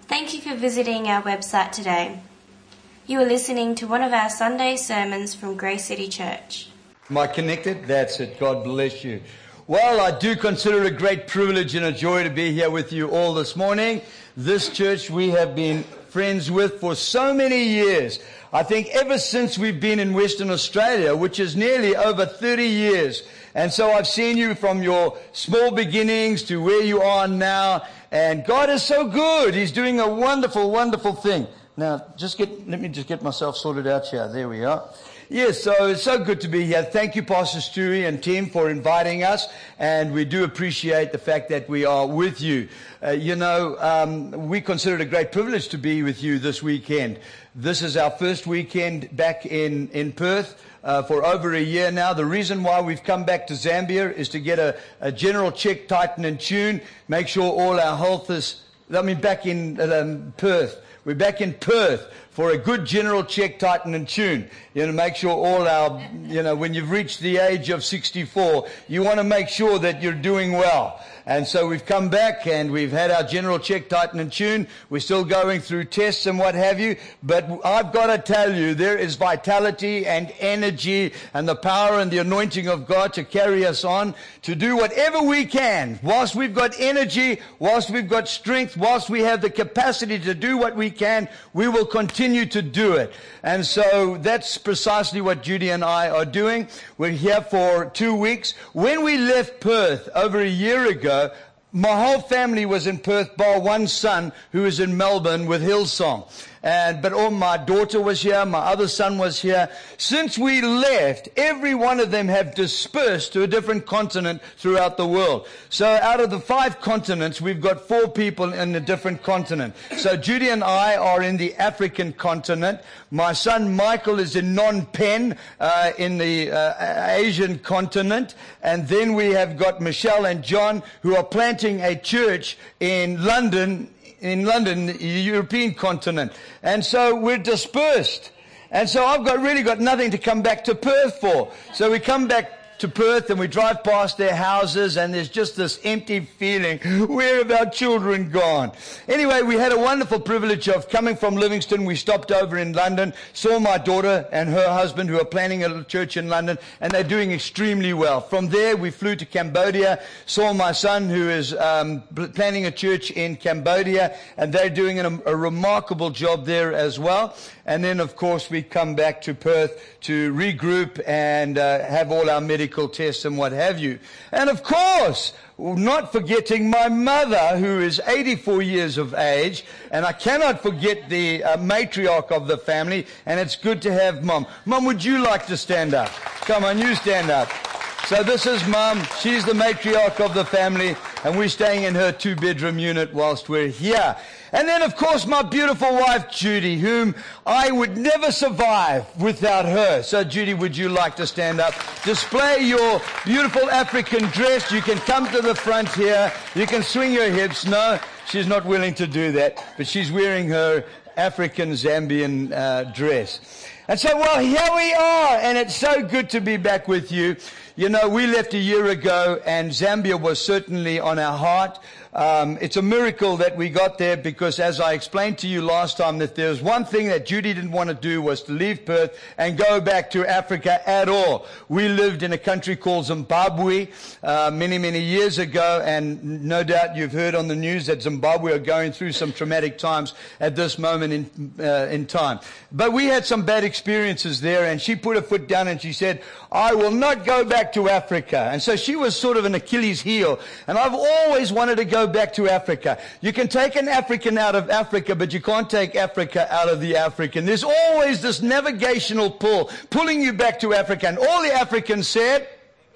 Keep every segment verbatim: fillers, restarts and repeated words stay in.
Thank you for visiting our website today. You are listening to one of our Sunday sermons from Grace City Church. Am I connected? That's it. God bless you. Well, I do consider it a great privilege and a joy to be here with you all this morning. This church we have been friends with for so many years. I think ever since we've been in Western Australia, which is nearly over thirty years. And so I've seen you from your small beginnings to where you are now. And God is so good. He's doing a wonderful, wonderful thing. Now, just get, let me just get myself sorted out here. There we are. Yes, so it's so good to be here. Thank you, Pastor Stewie and team, for inviting us. And we do appreciate the fact that we are with you. Uh, you know, um, we consider it a great privilege to be with you this weekend. This is our first weekend back in, in Perth uh, for over a year now. The reason why we've come back to Zambia is to get a, a general check, tighten and tune, make sure all our health is, I mean, back in um, Perth. We're back in Perth for a good general check, tighten and tune. You know, make sure all our, you know, when you've reached the age of sixty-four, you want to make sure that you're doing well. And so we've come back and we've had our general check, tighten and tune. We're still going through tests and what have you. But I've got to tell you, there is vitality and energy and the power and the anointing of God to carry us on, to do whatever we can. Whilst we've got energy, whilst we've got strength, whilst we have the capacity to do what we can, we will continue to do it. And so that's precisely what Judy and I are doing. We're here for two weeks. When we left Perth over a year ago, my whole family was in Perth, bar one son who is in Melbourne with Hillsong. And, but all my daughter was here, my other son was here. Since we left, every one of them have dispersed to a different continent throughout the world. So out of the five continents, we've got four people in a different continent. So Judy and I are in the African continent. My son Michael is in Phnom Penh, uh, in the uh, Asian continent. And then we have got Michelle and John who are planting a church in London, in London, the European continent. And so we're dispersed. And so I've got really got nothing to come back to Perth for. So we come back to Perth and we drive past their houses and there's just this empty feeling. Where have our children gone? Anyway, we had a wonderful privilege of coming from Livingston. We stopped over in London, saw my daughter and her husband who are planning a little church in London, and they're doing extremely well. From there, we flew to Cambodia, saw my son who is um, planning a church in Cambodia, and they're doing a, a remarkable job there as well. And then, of course, we come back to Perth to regroup and uh, have all our medical tests and what have you. And, of course, not forgetting my mother, who is eighty-four years of age. And I cannot forget the uh, matriarch of the family. And it's good to have Mom. Mom, would you like to stand up? Come on, you stand up. So this is Mum. She's the matriarch of the family, and we're staying in her two-bedroom unit whilst we're here. And then, of course, my beautiful wife, Judy, whom I would never survive without her. So, Judy, would you like to stand up? Display your beautiful African dress. You can come to the front here. You can swing your hips. No, she's not willing to do that, but she's wearing her African Zambian uh, dress. And so, well, here we are, and it's so good to be back with you. You know, we left a year ago, and Zambia was certainly on our heart. Um, it's a miracle that we got there because, as I explained to you last time, that there's one thing that Judy didn't want to do was to leave Perth and go back to Africa at all. We lived in a country called Zimbabwe uh, many, many years ago, and no doubt you've heard on the news that Zimbabwe are going through some traumatic times at this moment in, uh, in time. But we had some bad experiences there, and she put her foot down and she said, I will not go back to Africa. And so she was sort of an Achilles heel. And I've always wanted to go back to Africa. You can take an African out of Africa, but you can't take Africa out of the African. There's always this navigational pull, pulling you back to Africa. And all the Africans said,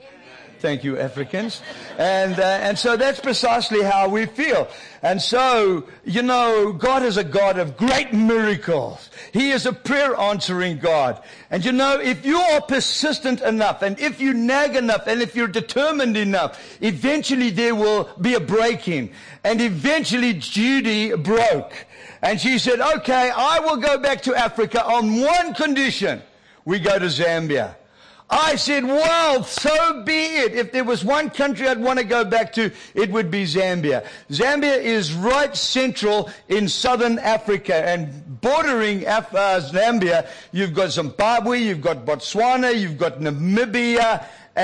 thank you, Africans. And uh, and so that's precisely how we feel. And so, you know, God is a God of great miracles. He is a prayer-answering God. And you know, if you are persistent enough, and if you nag enough, and if you're determined enough, eventually there will be a break-in. And eventually Judy broke. And she said, okay, I will go back to Africa on one condition. We go to Zambia. I said, well, so be it. If there was one country I'd want to go back to, it would be Zambia. Zambia is right central in southern Africa, and bordering Af- uh, Zambia, you've got Zimbabwe, you've got Botswana, you've got Namibia,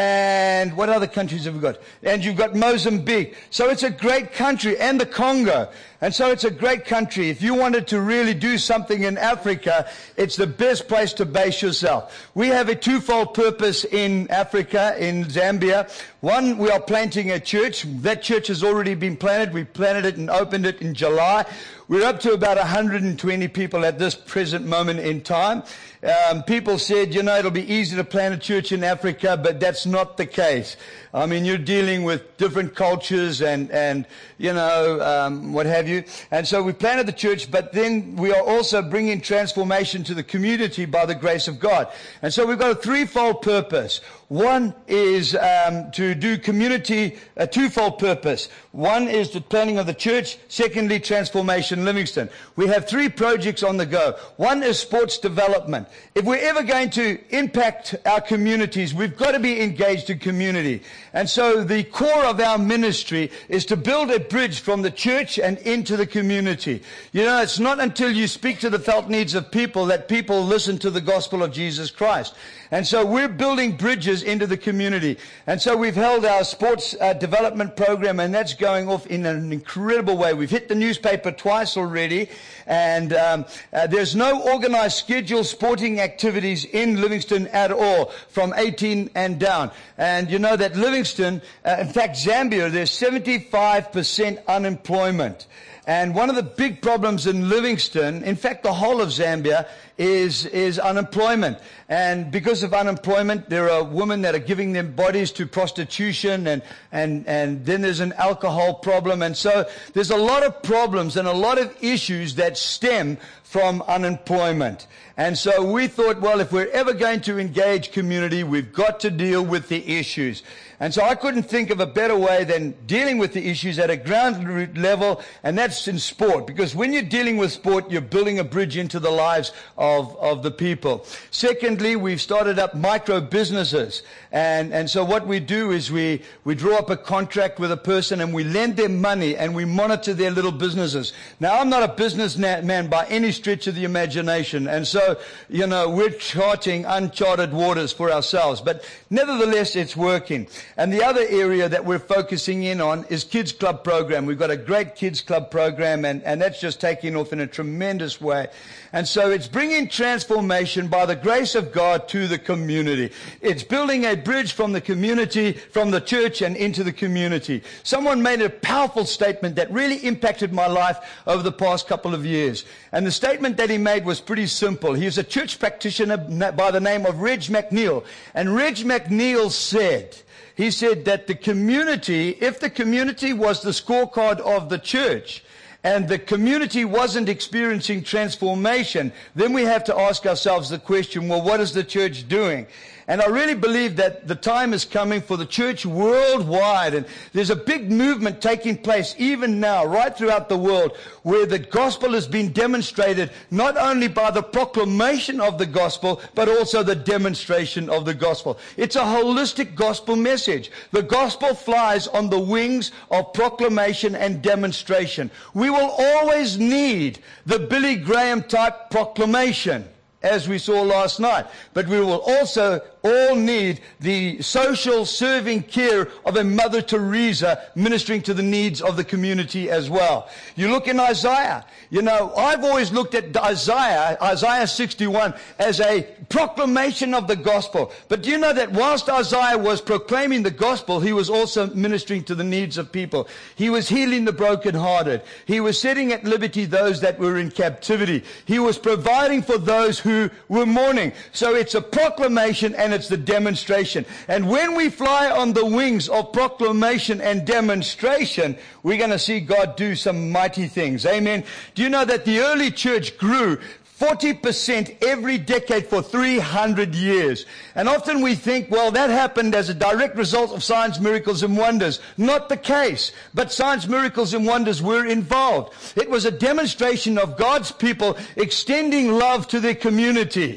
and what other countries have we got? And you've got Mozambique. So it's a great country, and the Congo. And so it's a great country. If you wanted to really do something in Africa, it's the best place to base yourself. We have a twofold purpose in Africa, in Zambia. One, we are planting a church. That church has already been planted. We planted it and opened it in July. We're up to about one hundred twenty people at this present moment in time. Um, people said, you know, it'll be easy to plant a church in Africa, but that's not the case. I mean, you're dealing with different cultures and, and you know, um, what have you. And so we planted the church, but then we are also bringing transformation to the community by the grace of God. And so we've got a threefold purpose. One is um, to do community, a twofold purpose. One is the planning of the church. Secondly, Transformation Livingston. We have three projects on the go. One is sports development. If we're ever going to impact our communities, we've got to be engaged in community. And so the core of our ministry is to build a bridge from the church and into the community. You know, it's not until you speak to the felt needs of people that people listen to the gospel of Jesus Christ. And so we're building bridges into the community. And so we've held our sports uh, development program, and that's going off in an incredible way. We've hit the newspaper twice already, and um, uh, there's no organized scheduled sporting activities in Livingston at all from eighteen and down. And you know that Livingston, uh, in fact Zambia, there's seventy-five percent unemployment. And one of the big problems in Livingston, in fact the whole of Zambia, is is unemployment. And because of unemployment, there are women that are giving their bodies to prostitution, and, and, and then there's an alcohol problem. And so there's a lot of problems and a lot of issues that stem from unemployment. And so we thought, well, if we're ever going to engage community, we've got to deal with the issues. And so I couldn't think of a better way than dealing with the issues at a ground root level, and that's in sport. Because when you're dealing with sport, you're building a bridge into the lives of, of the people. Secondly, we've started up micro businesses. And, and so what we do is we, we draw up a contract with a person and we lend them money and we monitor their little businesses. Now, I'm not a businessman by any stretch of the imagination. And so, you know, we're charting uncharted waters for ourselves. But nevertheless, it's working. And the other area that we're focusing in on is Kids Club program. We've got a great Kids Club program, and, and that's just taking off in a tremendous way. And so it's bringing transformation by the grace of God to the community. It's building a bridge from the community, from the church and into the community. Someone made a powerful statement that really impacted my life over the past couple of years. And the statement that he made was pretty simple. He was a church practitioner by the name of Reg McNeil. And Reg McNeil said, he said that the community, if the community was the scorecard of the church, and the community wasn't experiencing transformation, then we have to ask ourselves the question, well, what is the church doing? And I really believe that the time is coming for the church worldwide. And there's a big movement taking place even now, right throughout the world, where the gospel has been demonstrated not only by the proclamation of the gospel, but also the demonstration of the gospel. It's a holistic gospel message. The gospel flies on the wings of proclamation and demonstration. We will always need the Billy Graham type proclamation, as we saw last night. But we will also all need the social serving care of a Mother Teresa ministering to the needs of the community as well. You look in Isaiah. You know, I've always looked at Isaiah, Isaiah sixty-one, as a proclamation of the gospel. But do you know that whilst Isaiah was proclaiming the gospel, he was also ministering to the needs of people. He was healing the brokenhearted. He was setting at liberty those that were in captivity. He was providing for those who were mourning. So it's a proclamation and it's the demonstration. And when we fly on the wings of proclamation and demonstration, we're going to see God do some mighty things. Amen. Do you know that the early church grew forty percent every decade for three hundred years? And often we think, well, that happened as a direct result of signs, miracles, and wonders. Not the case. But signs, miracles, and wonders were involved. It was a demonstration of God's people extending love to their community.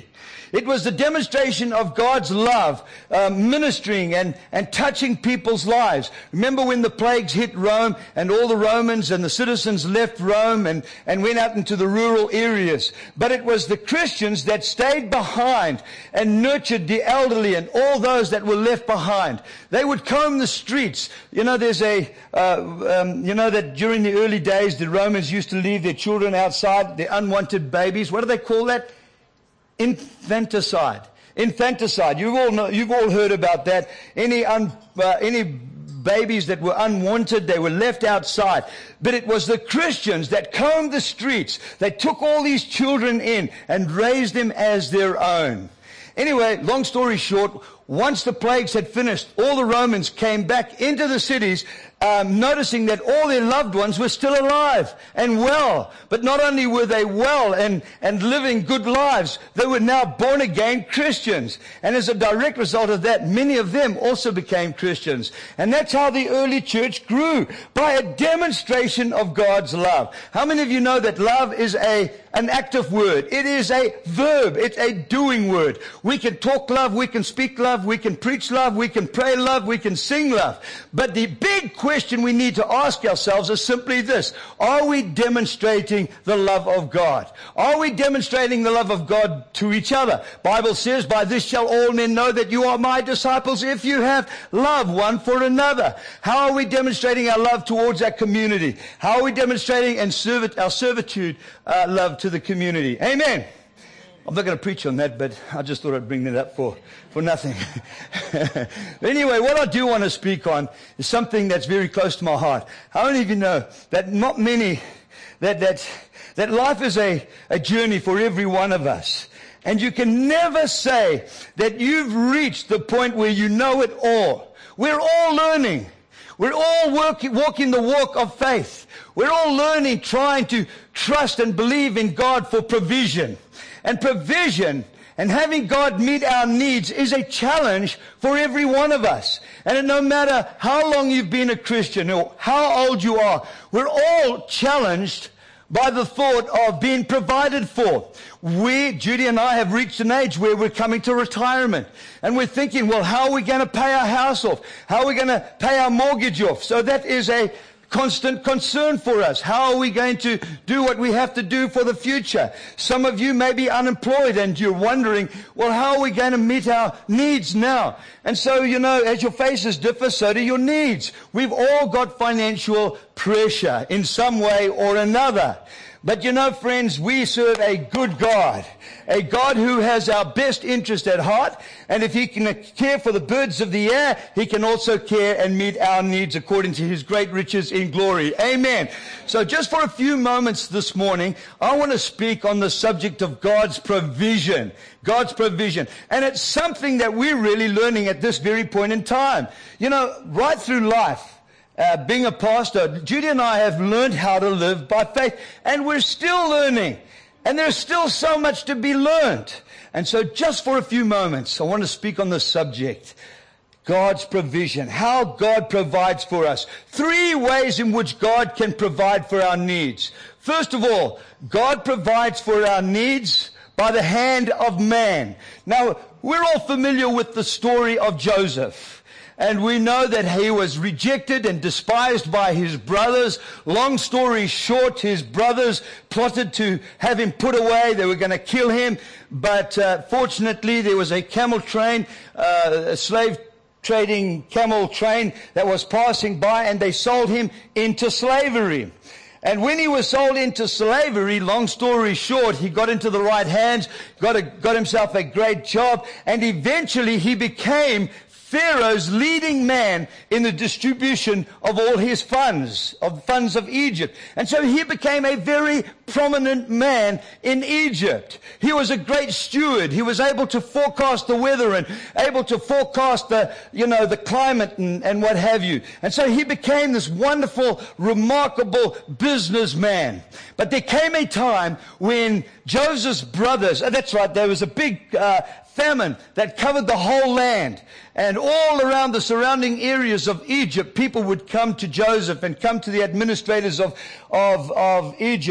It was the demonstration of God's love, uh, ministering and, and touching people's lives. Remember when the plagues hit Rome and all the Romans and the citizens left Rome and, and went out into the rural areas. But it was the Christians that stayed behind and nurtured the elderly and all those that were left behind. They would comb the streets. You know, there's a, uh, um, you know that during the early days, the Romans used to leave their children outside, their unwanted babies. What do they call that? Infanticide. Infanticide. You've all know, you've all heard about that. Any un, uh, any babies that were unwanted, they were left outside. But it was the Christians that combed the streets. They took all these children in and raised them as their own. Anyway, long story short, once the plagues had finished, all the Romans came back into the cities, um, noticing that all their loved ones were still alive and well. But not only were they well and, and living good lives, they were now born-again Christians. And as a direct result of that, many of them also became Christians. And that's how the early church grew, by a demonstration of God's love. How many of you know that love is a an active word? It is a verb. It's a doing word. We can talk love, we can speak love, we can preach love, we can pray love, we can sing love. But the big question we need to ask ourselves is simply this: are we demonstrating the love of God? Are we demonstrating the love of God to each other? Bible says, by this shall all men know that you are my disciples, if you have love one for another. How are we demonstrating our love towards our community? How are we demonstrating and serv- our servitude uh, love to the community? Amen. I'm not going to preach on that, but I just thought I'd bring that up for, for nothing. Anyway, what I do want to speak on is something that's very close to my heart. How many of you know that not many, that, that, that life is a, a journey for every one of us. And you can never say that you've reached the point where you know it all. We're all learning. We're all working, walking the walk of faith. We're all learning, trying to trust and believe in God for provision. And provision and having God meet our needs is a challenge for every one of us. And no matter how long you've been a Christian or how old you are, we're all challenged by the thought of being provided for. We, Judy and I, have reached an age where we're coming to retirement. And we're thinking, well, how are we going to pay our house off? How are we going to pay our mortgage off? So that is a constant concern for us. How are we going to do what we have to do for the future? Some of you may be unemployed and you're wondering, well, how are we going to meet our needs now? And so, you know, as your faces differ, so do your needs. We've all got financial pressure in some way or another. But you know, friends, we serve a good God, a God who has our best interest at heart. And if He can care for the birds of the air, He can also care and meet our needs according to His great riches in glory. Amen. So just for a few moments this morning, I want to speak on the subject of God's provision. God's provision. And it's something that we're really learning at this very point in time. You know, right through life, Uh, being a pastor, Judy and I have learned how to live by faith, and we're still learning, and there's still so much to be learned. And so just for a few moments, I want to speak on the subject, God's provision, how God provides for us. Three ways in which God can provide for our needs. First of all, God provides for our needs by the hand of man. Now, we're all familiar with the story of Joseph. And we know that he was rejected and despised by his brothers. Long story short, his brothers plotted to have him put away. They were going to kill him. But uh, fortunately, there was a camel train, uh, a slave trading camel train that was passing by, and they sold him into slavery. And when he was sold into slavery, long story short, he got into the right hands, got, a, got himself a great job, and eventually he became Pharaoh's leading man in the distribution of all his funds, of funds of Egypt. And so he became a very prominent man in Egypt. He was a great steward. He was able to forecast the weather and able to forecast the, you know, the climate and, and what have you. And so he became this wonderful, remarkable businessman. But there came a time when Joseph's brothers, oh, that's right, there was a big uh, famine that covered the whole land. And all around the surrounding areas of Egypt, people would come to Joseph and come to the administrators of, of, of Egypt and,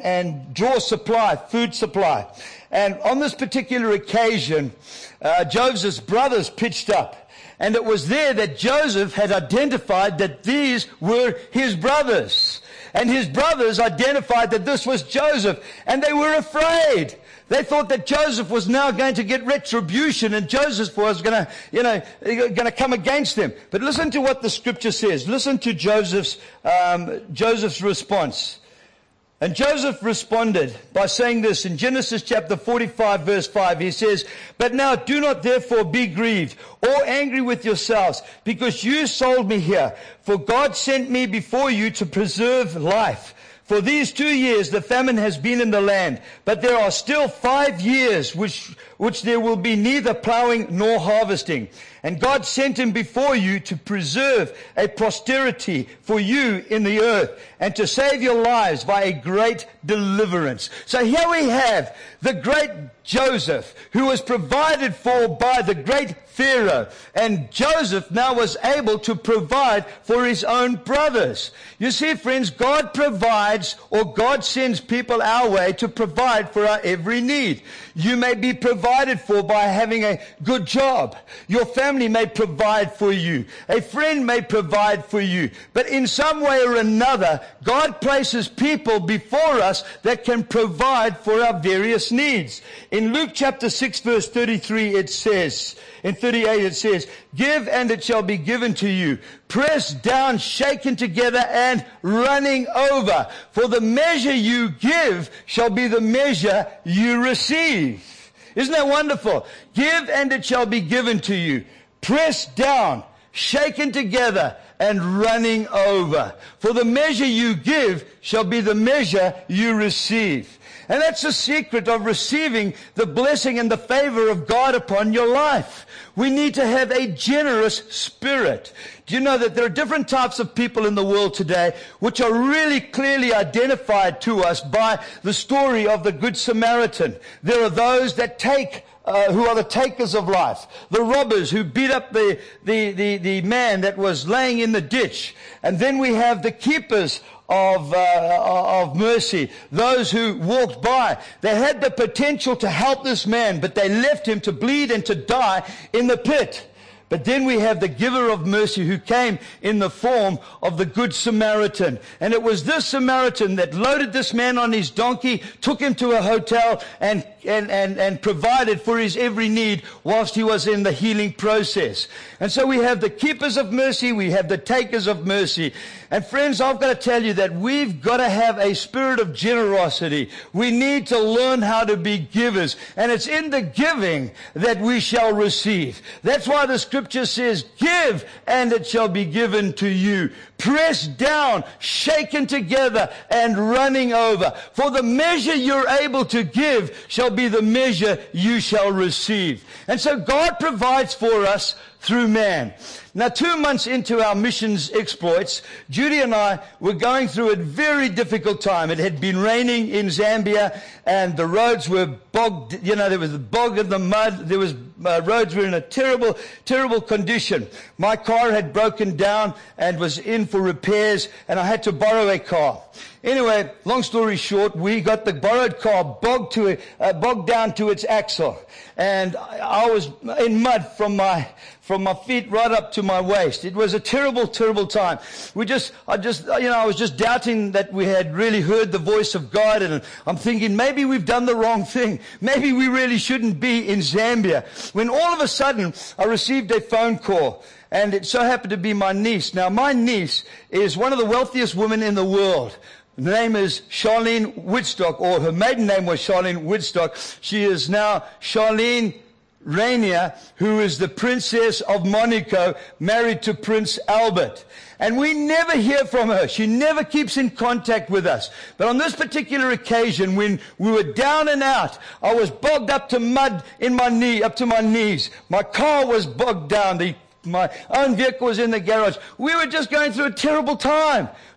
and draw supply, food supply. And on this particular occasion, uh, Joseph's brothers pitched up. And it was there that Joseph had identified that these were his brothers. And his brothers identified that this was Joseph. And they were afraid. They thought that Joseph was now going to get retribution and Joseph was going to, you know, going to come against them. But listen to what the scripture says. Listen to Joseph's, um, Joseph's response. And Joseph responded by saying this in Genesis chapter forty-five verse five. He says, "But now do not therefore be grieved or angry with yourselves because you sold me here. For God sent me before you to preserve life. For these two years the famine has been in the land, but there are still five years which, which there will be neither plowing nor harvesting. And God sent him before you to preserve a posterity for you in the earth and to save your lives by a great deliverance." So here we have the great Joseph, who was provided for by the great Pharaoh. And Joseph now was able to provide for his own brothers. You see, friends, God provides, or God sends people our way to provide for our every need. You may be provided for by having a good job. Your family may provide for you. A friend may provide for you. But in some way or another, God places people before us that can provide for our various needs. In Luke chapter six verse thirty-three it says, in thirty-eight it says, "Give and it shall be given to you, pressed down, shaken together and running over. For the measure you give shall be the measure you receive." Isn't that wonderful? Give and it shall be given to you, pressed down, shaken together and running over. For the measure you give shall be the measure you receive. And that's the secret of receiving the blessing and the favor of God upon your life. We need to have a generous spirit. Do you know that there are different types of people in the world today which are really clearly identified to us by the story of the Good Samaritan? There are those that take Uh, who are the takers of life, the robbers who beat up the, the, the, the man that was laying in the ditch. And then we have the keepers of, uh, of mercy, those who walked by. They had the potential to help this man, but they left him to bleed and to die in the pit. But then we have the giver of mercy who came in the form of the Good Samaritan. And it was this Samaritan that loaded this man on his donkey, took him to a hotel and, and, and, and provided for his every need whilst he was in the healing process. And so we have the keepers of mercy, we have the takers of mercy. And friends, I've got to tell you that we've got to have a spirit of generosity. We need to learn how to be givers. And it's in the giving that we shall receive. That's why the scripture says, "Give and it shall be given to you, pressed down, shaken together and running over. For the measure you're able to give shall be the measure you shall receive." And so God provides for us through man. Now, two months into our missions exploits, Judy and I were going through a very difficult time. It had been raining in Zambia, and the roads were bogged. You know, there was the bog in the mud. There was uh, roads were in a terrible, terrible condition. My car had broken down and was in for repairs, and I had to borrow a car. Anyway, long story short, we got the borrowed car bogged to uh, bogged down to its axle, and I, I was in mud from my from my feet right up to my waist. It was a terrible, terrible time. We just, I just, you know, I was just doubting that we had really heard the voice of God, and I'm thinking maybe we've done the wrong thing. Maybe we really shouldn't be in Zambia. When all of a sudden I received a phone call. And it so happened to be my niece. Now, my niece is one of the wealthiest women in the world. Her name is Charlene Woodstock, or her maiden name was Charlene Woodstock. She is now Charlene Rainier, who is the Princess of Monaco, married to Prince Albert. And we never hear from her. She never keeps in contact with us. But on this particular occasion, when we were down and out, I was bogged up to mud in my knee, up to my knees. My car was bogged down. The My own vehicle was in the garage. We were just going through a terrible time.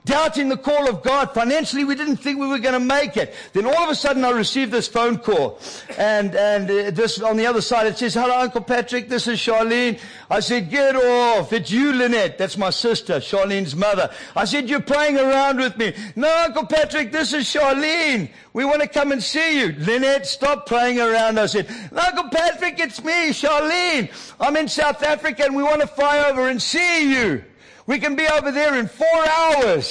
doubting the call of God. Financially, we didn't think we were going to make it. Then all of a sudden, I received this phone call. And, and uh, this on the other side, it says, "Hello, Uncle Patrick, this is Charlene." I said, "Get off. It's you, Lynette." That's my sister, Charlene's mother. I said, "You're playing around with me." "No, Uncle Patrick, this is Charlene. We want to come and see you." "Lynette, stop playing around." I said, "Uncle Patrick, it's me, Charlene. I'm in South Africa and we want to fly over and see you. We can be over there in four hours.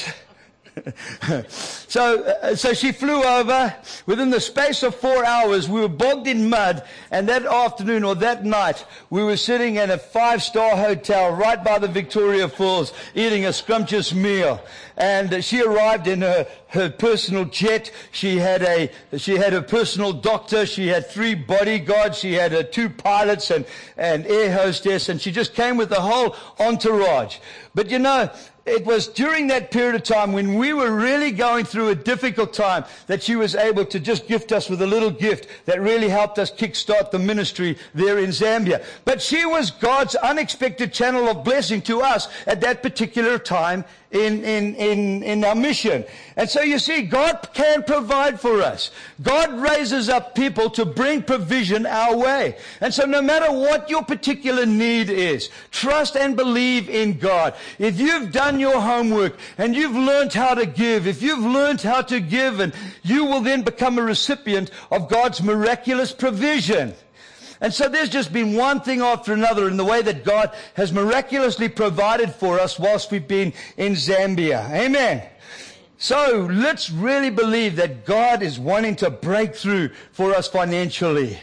so, uh, so she flew over. Within the space of four hours, we were bogged in mud. And that afternoon or that night, we were sitting in a five-star hotel right by the Victoria Falls, eating a scrumptious meal. And uh, she arrived in her, her personal jet. She had a, she had a personal doctor. She had three bodyguards. She had uh, two pilots and, and air hostess. And she just came with the whole entourage. But you know, it was during that period of time when we were really going through a difficult time that she was able to just gift us with a little gift that really helped us kickstart the ministry there in Zambia. But she was God's unexpected channel of blessing to us at that particular time in, in, in, in our mission. And so you see, God can provide for us. God raises up people to bring provision our way. And so no matter what your particular need is, trust and believe in God. If you've done your homework and you've learned how to give, if you've learned how to give, and you will then become a recipient of God's miraculous provision. And so there's just been one thing after another in the way that God has miraculously provided for us whilst we've been in Zambia. Amen. So let's really believe that God is wanting to break through for us financially.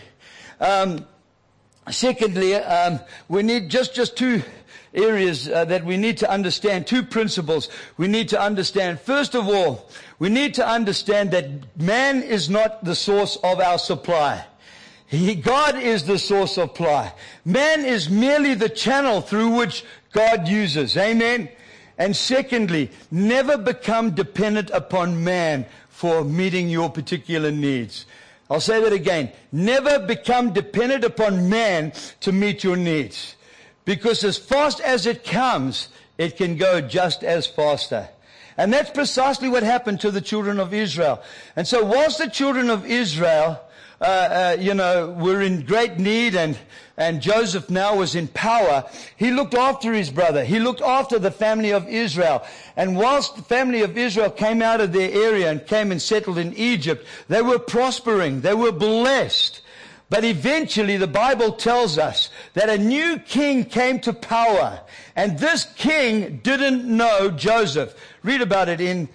Um, secondly, um, we need just, just two areas uh, that we need to understand, two principles we need to understand. First of all, we need to understand that man is not the source of our supply. He, God is the source of supply. Man is merely the channel through which God uses. Amen. And secondly, never become dependent upon man for meeting your particular needs. I'll say that again. Never become dependent upon man to meet your needs. Because as fast as it comes, it can go just as faster. And that's precisely what happened to the children of Israel. And so whilst the children of Israel, uh, uh, you know, were in great need, and, and Joseph now was in power, he looked after his brother. He looked after the family of Israel. And whilst the family of Israel came out of their area and came and settled in Egypt, they were prospering. They were blessed. But eventually the Bible tells us that a new king came to power. And this king didn't know Joseph. Read about it in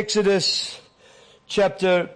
Exodus chapter,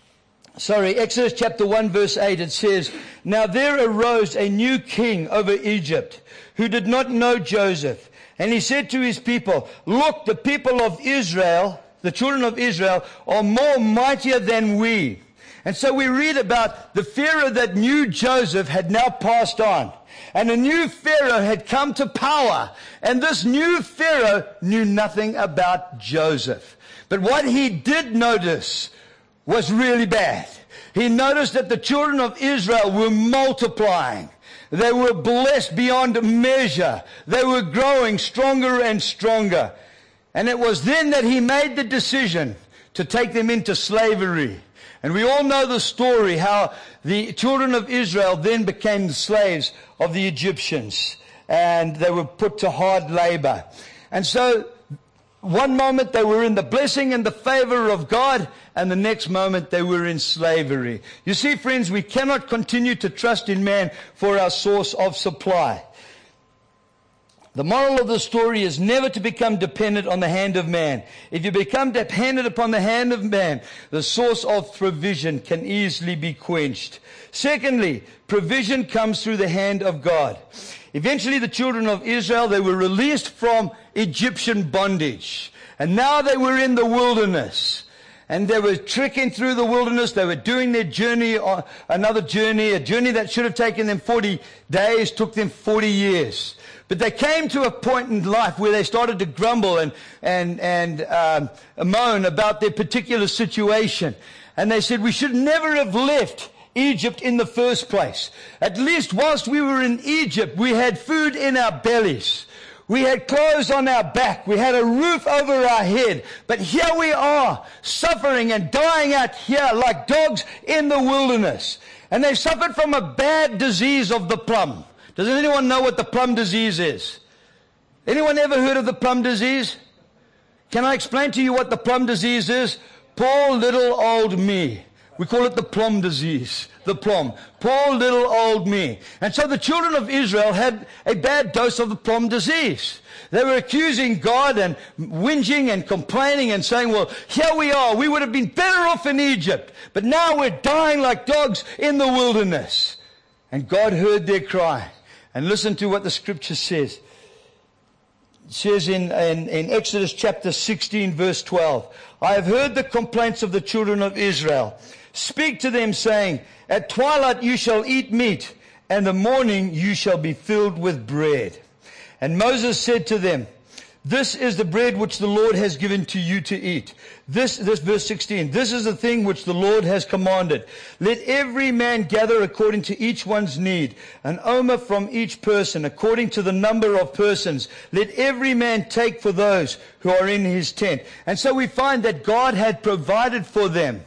sorry, Exodus chapter one verse eight. It says, "Now there arose a new king over Egypt who did not know Joseph. And he said to his people, 'Look, the people of Israel, the children of Israel, are more mightier than we.'" And so we read about the Pharaoh that knew Joseph had now passed on. And a new Pharaoh had come to power. And this new Pharaoh knew nothing about Joseph. But what he did notice was really bad. He noticed that the children of Israel were multiplying. They were blessed beyond measure. They were growing stronger and stronger. And it was then that he made the decision to take them into slavery. And we all know the story, how the children of Israel then became the slaves of the Egyptians. And they were put to hard labor. And so one moment they were in the blessing and the favor of God, and the next moment they were in slavery. You see, friends, we cannot continue to trust in man for our source of supply. The moral of the story is never to become dependent on the hand of man. If you become dependent upon the hand of man, the source of provision can easily be quenched. Secondly, provision comes through the hand of God. Eventually the children of Israel, they were released from Egyptian bondage. And now they were in the wilderness. And they were trekking through the wilderness. They were doing their journey, another journey, a journey that should have taken them forty days, took them forty years. But they came to a point in life where they started to grumble and, and, and um, moan about their particular situation. And they said, we should never have left Egypt in the first place. At least whilst we were in Egypt, we had food in our bellies. We had clothes on our back. We had a roof over our head. But here we are, suffering and dying out here like dogs in the wilderness. And they've suffered from a bad disease of the plum. Does anyone know what the plum disease is? Anyone ever heard of the plum disease? Can I explain to you what the plum disease is? Poor little old me. We call it the plum disease. The plum. Poor little old me. And so the children of Israel had a bad dose of the plum disease. They were accusing God and whinging and complaining and saying, well, here we are. We would have been better off in Egypt. But now we're dying like dogs in the wilderness. And God heard their cry. And listen to what the scripture says. It says in, in, in Exodus chapter sixteen, verse twelve, I have heard the complaints of the children of Israel. Speak to them, saying, at twilight you shall eat meat, and the morning you shall be filled with bread. And Moses said to them, this is the bread which the Lord has given to you to eat. This, this verse sixteen, this is the thing which the Lord has commanded. Let every man gather according to each one's need, an omer from each person, according to the number of persons. Let every man take for those who are in his tent. And so we find that God had provided for them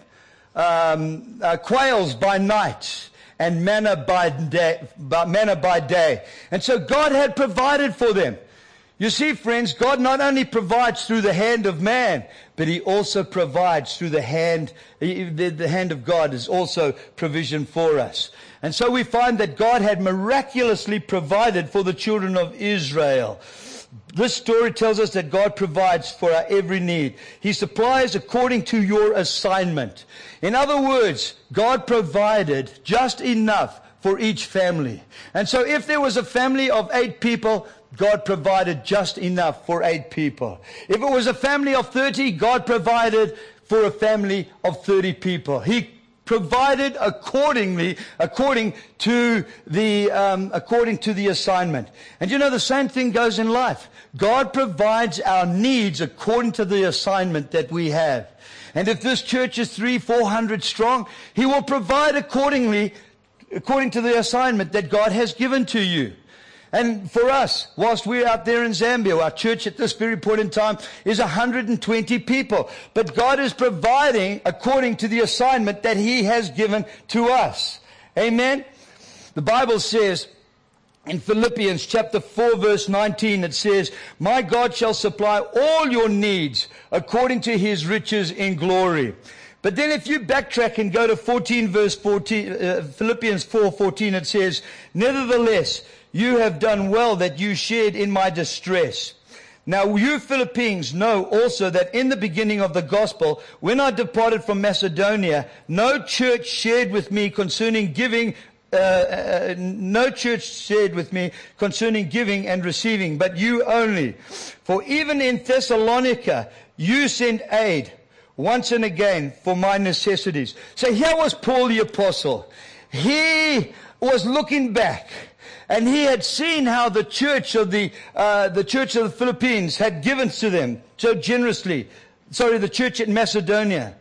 um, uh, quails by night and manna by day, by, manna by day. And so God had provided for them. You see, friends, God not only provides through the hand of man, but He also provides through the hand, the, the hand of God is also provision for us. And so we find that God had miraculously provided for the children of Israel. This story tells us that God provides for our every need. He supplies according to your assignment. In other words, God provided just enough for each family. And so if there was a family of eight people, God provided just enough for eight people. If it was a family of thirty, God provided for a family of thirty people. He provided accordingly, according to the, um, according to the assignment. And you know, the same thing goes in life. God provides our needs according to the assignment that we have. And if this church is three, four hundred strong, He will provide accordingly, according to the assignment that God has given to you. And for us, whilst we're out there in Zambia, our church at this very point in time is one hundred twenty people. But God is providing according to the assignment that He has given to us. Amen? The Bible says in Philippians chapter four verse nineteen, it says, my God shall supply all your needs according to His riches in glory. But then if you backtrack and go to fourteen verse fourteen, uh, Philippians four fourteen, it says, nevertheless, you have done well that you shared in my distress. Now you Philippines know also that in the beginning of the gospel, when I departed from Macedonia, no church shared with me concerning giving, uh, uh, no church shared with me concerning giving and receiving, but you only. For even in Thessalonica, you sent aid once and again for my necessities. So here was Paul the apostle. He was looking back. And he had seen how the church of the uh, the church of the Philippines had given to them so generously. Sorry, the church at Macedonia,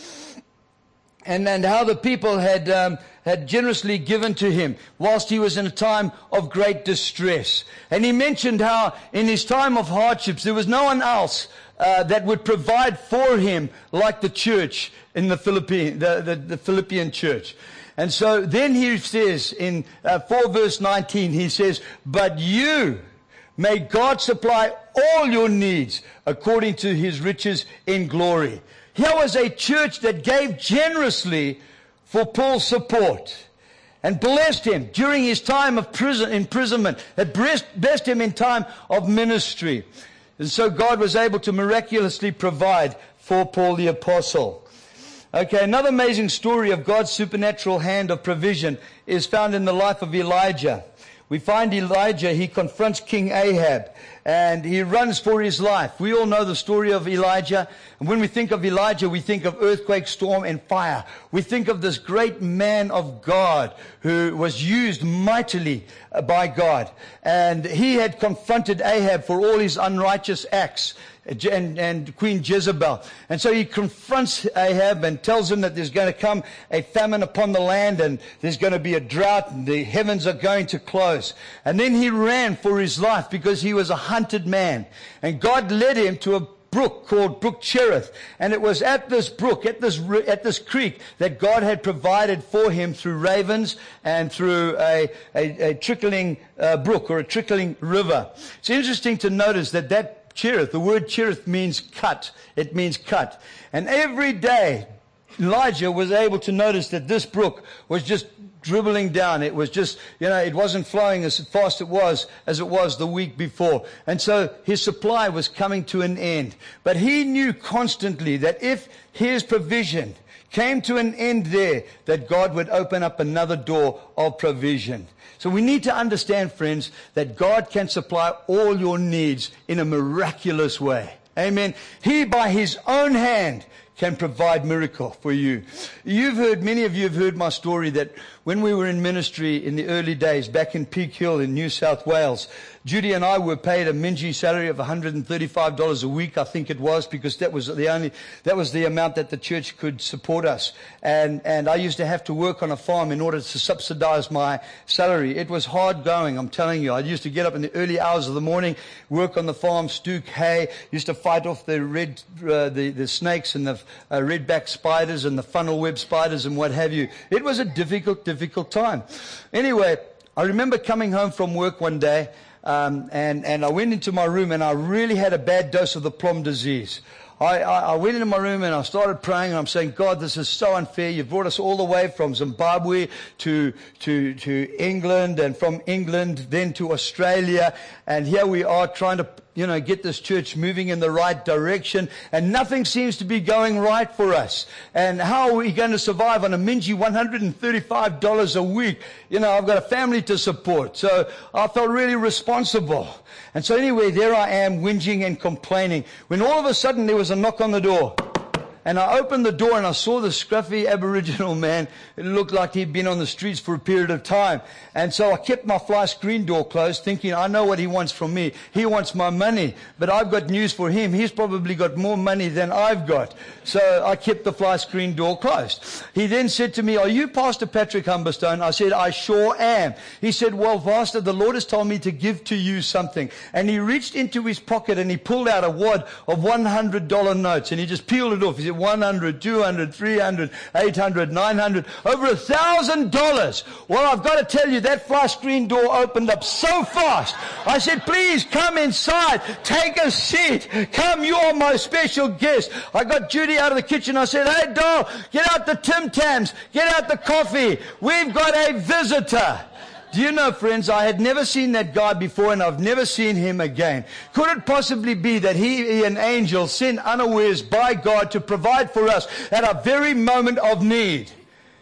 and and how the people had um, had generously given to him whilst he was in a time of great distress. And he mentioned how in his time of hardships there was no one else uh, that would provide for him like the church in the Philippine the, the, the Philippian church. And so then he says in uh, four verse nineteen, he says, but you, may God supply all your needs according to His riches in glory. Here was a church that gave generously for Paul's support and blessed him during his time of prison, imprisonment, had blessed him in time of ministry. And so God was able to miraculously provide for Paul the apostle. Okay, another amazing story of God's supernatural hand of provision is found in the life of Elijah. We find Elijah, he confronts King Ahab, and he runs for his life. We all know the story of Elijah. And when we think of Elijah, we think of earthquake, storm, and fire. We think of this great man of God who was used mightily by God. And he had confronted Ahab for all his unrighteous acts. And, and Queen Jezebel. And so he confronts Ahab and tells him that there's going to come a famine upon the land and there's going to be a drought and the heavens are going to close. And then he ran for his life because he was one hunted man. And God led him to a brook called Brook Cherith. And it was at this brook, at this at this creek, that God had provided for him through ravens and through a, a, a trickling uh, brook or a trickling river. It's interesting to notice that that Cherith, the word Cherith means cut. It means cut. And every day, Elijah was able to notice that this brook was just dribbling down. It was just, you know, it wasn't flowing as fast it was as it was the week before. And so his supply was coming to an end. But he knew constantly that if his provision came to an end there, that God would open up another door of provision. So we need to understand, friends, that God can supply all your needs in a miraculous way. Amen. He, by his own hand, can provide miracle for you. You've heard, many of you have heard my story that when we were in ministry in the early days back in Peak Hill in New South Wales, Judy and I were paid a mingy salary of one hundred thirty-five dollars a week, I think it was, because that was the only, that was the amount that the church could support us. And, and I used to have to work on a farm in order to subsidize my salary. It was hard going, I'm telling you. I used to get up in the early hours of the morning, work on the farm, stook hay, used to fight off the red, uh, the, the snakes and the uh, redback spiders and the funnel web spiders and what have you. It was a difficult, difficult time. Anyway, I remember coming home from work one day, Um, and, and I went into my room and I really had a bad dose of the plum disease. I, I, I went into my room and I started praying and I'm saying, God, this is so unfair. You've brought us all the way from Zimbabwe to, to, to England, and from England then to Australia. And here we are trying to, you know, get this church moving in the right direction, and nothing seems to be going right for us. And how are we going to survive on a mingy one hundred thirty-five dollars a week? You know, I've got a family to support. So I felt really responsible. And so anyway, there I am whinging and complaining, when all of a sudden there was a knock on the door. And I opened the door and I saw the scruffy Aboriginal man. It looked like he'd been on the streets for a period of time. And so I kept my fly screen door closed, thinking, I know what he wants from me. He wants my money. But I've got news for him. He's probably got more money than I've got. So I kept the fly screen door closed. He then said to me, are you Pastor Patrick Humberstone? I said, I sure am. He said, well, Pastor, the Lord has told me to give to you something. And he reached into his pocket and he pulled out a wad of one hundred dollar notes. And he just peeled it off. He said, one hundred, two hundred, three hundred, eight hundred, nine hundred, over a thousand dollars. Well, I've got to tell you, that fly screen door opened up so fast. I said, please come inside, take a seat, come, you're my special guest. I got Judy out of the kitchen. I said, hey, doll, get out the Tim Tams, get out the coffee. We've got a visitor. Do you know, friends, I had never seen that guy before, and I've never seen him again. Could it possibly be that he, an angel, sent unawares by God to provide for us at our very moment of need?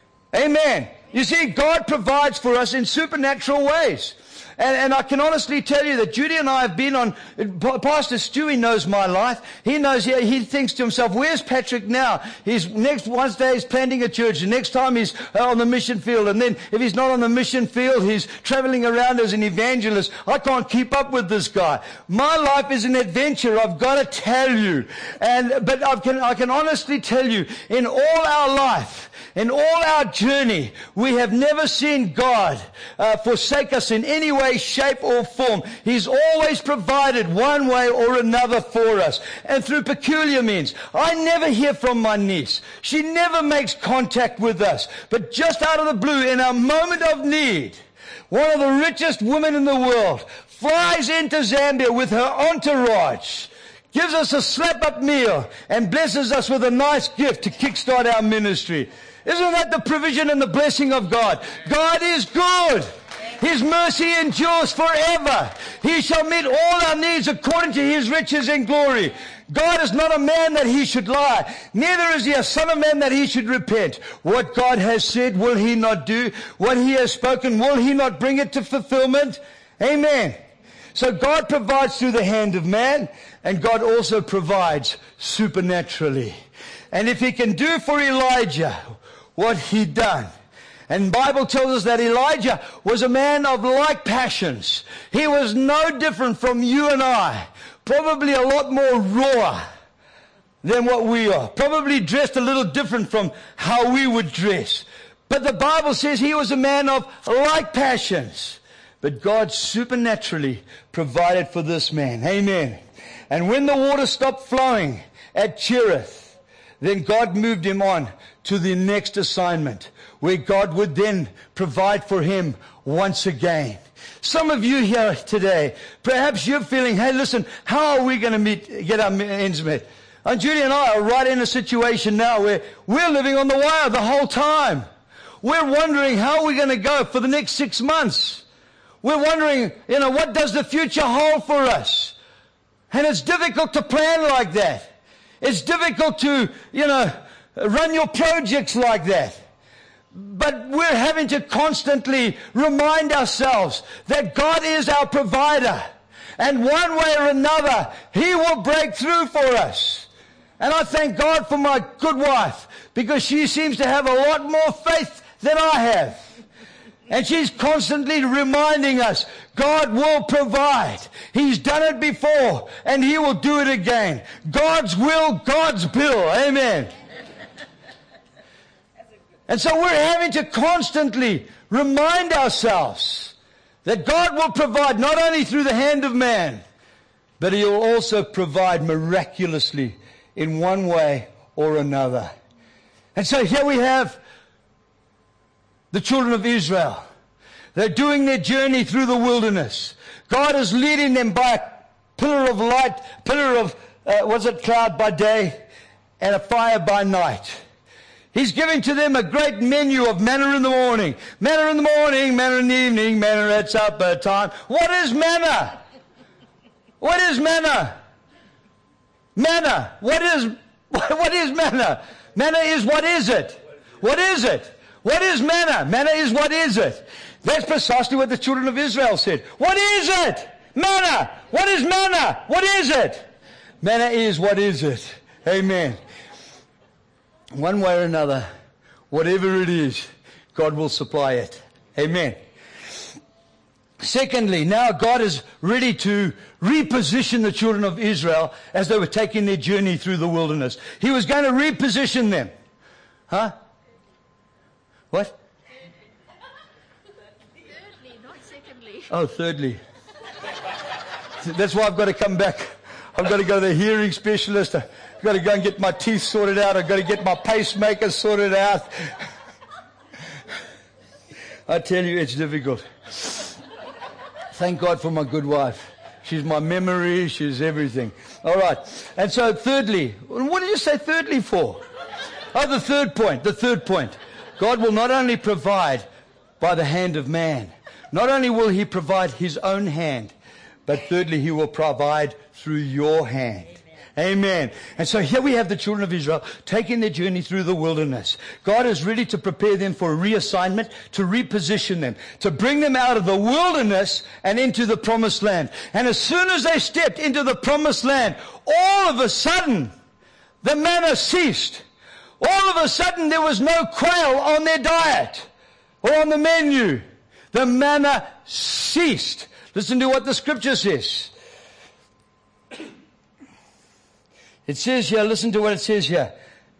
Amen. You see, God provides for us in supernatural ways. And, and I can honestly tell you that Judy and I have been on, Pastor Stewie knows my life. He knows, he, he thinks to himself, where's Patrick now? He's next, one day he's planting a church. The next time he's on the mission field. And then if he's not on the mission field, he's traveling around as an evangelist. I can't keep up with this guy. My life is an adventure, I've got to tell you. And, but I can, I can honestly tell you, in all our life, in all our journey, we have never seen God uh, forsake us in any way, shape or form. He's always provided one way or another for us, and through peculiar means. I never hear from my niece. She never makes contact with us, but just out of the blue, in our moment of need, one of the richest women in the world flies into Zambia with her entourage, gives us a slap-up meal, and blesses us with a nice gift to kickstart our ministry. Isn't that the provision and the blessing of God? God is good. His mercy endures forever. He shall meet all our needs according to his riches and glory. God is not a man that he should lie. Neither is he a son of man that he should repent. What God has said, will he not do? What he has spoken, will he not bring it to fulfillment? Amen. So God provides through the hand of man, and God also provides supernaturally. And if he can do for Elijah what he done, and the Bible tells us that Elijah was a man of like passions. He was no different from you and I. Probably a lot more raw than what we are. Probably dressed a little different from how we would dress. But the Bible says he was a man of like passions. But God supernaturally provided for this man. Amen. And when the water stopped flowing at Cherith, then God moved him on to the next assignment, where God would then provide for him once again. Some of you here today, perhaps you're feeling, hey, listen, how are we going to meet, get our ends met? And Judy and I are right in a situation now where we're living on the wire the whole time. We're wondering how we're going to go for the next six months. We're wondering, you know, what does the future hold for us? And it's difficult to plan like that. It's difficult to, you know, run your projects like that. But we're having to constantly remind ourselves that God is our provider. And one way or another, He will break through for us. And I thank God for my good wife, because she seems to have a lot more faith than I have. And she's constantly reminding us, God will provide. He's done it before, and He will do it again. God's will, God's bill. Amen. And so we're having to constantly remind ourselves that God will provide not only through the hand of man, but He will also provide miraculously in one way or another. And so here we have the children of Israel. They're doing their journey through the wilderness. God is leading them by a pillar of light, pillar of, uh, was it cloud by day, and a fire by night. He's giving to them a great menu of manna in the morning, manna in the morning, manna in the evening, manna at supper time. What is manna? What is manna? Manna. What is, what is manna? Manna is what is it? What is it? What is manna? Manna is what is it? That's precisely what the children of Israel said. What is it? Manna. What is manna? What is it? Manna is what is it? Amen. One way or another, whatever it is, God will supply it. Amen. Secondly, now God is ready to reposition the children of Israel as they were taking their journey through the wilderness. He was going to reposition them. Huh? What? Thirdly, not secondly. Oh, thirdly. That's why I've got to come back. I've got to go to the hearing specialist. I've got to go and get my teeth sorted out. I've got to get my pacemaker sorted out. I tell you, it's difficult. Thank God for my good wife. She's my memory. She's everything. All right. And so thirdly, what did you say thirdly for? Oh, the third point, the third point. God will not only provide by the hand of man, not only will He provide His own hand, but thirdly, He will provide through your hand. Amen. Amen. And so here we have the children of Israel taking their journey through the wilderness. God is ready to prepare them for a reassignment, to reposition them, to bring them out of the wilderness and into the promised land. And as soon as they stepped into the promised land, all of a sudden, the manna ceased. All of a sudden, there was no quail on their diet or on the menu. The manna ceased. Listen to what the scripture says. It says here, listen to what it says here.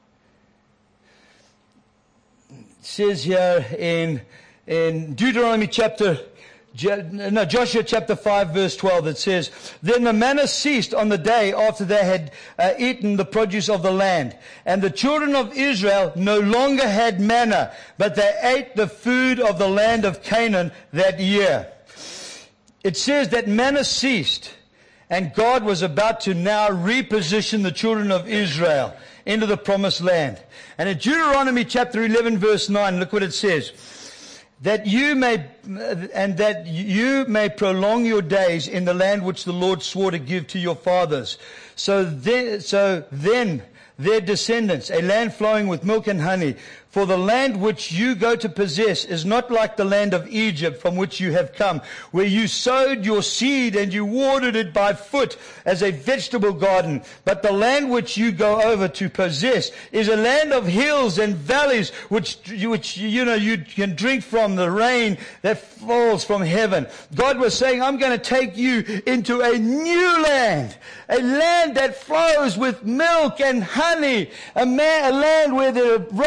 It says here in, in Deuteronomy chapter, no, Joshua chapter five verse twelve, it says, Then the manna ceased on the day after they had uh, eaten the produce of the land. And the children of Israel no longer had manna, but they ate the food of the land of Canaan that year. It says that manna ceased. And God was about to now reposition the children of Israel into the promised land. And in Deuteronomy chapter eleven verse nine, look what it says. That you may, and that you may prolong your days in the land which the Lord swore to give to your fathers. So then, so then their descendants, a land flowing with milk and honey. For the land which you go to possess is not like the land of Egypt from which you have come, where you sowed your seed and you watered it by foot as a vegetable garden. But the land which you go over to possess is a land of hills and valleys, which, which you know, you can drink from the rain that falls from heaven. God was saying, I'm going to take you into a new land, a land that flows with milk and honey, a, man, a land where there are rolling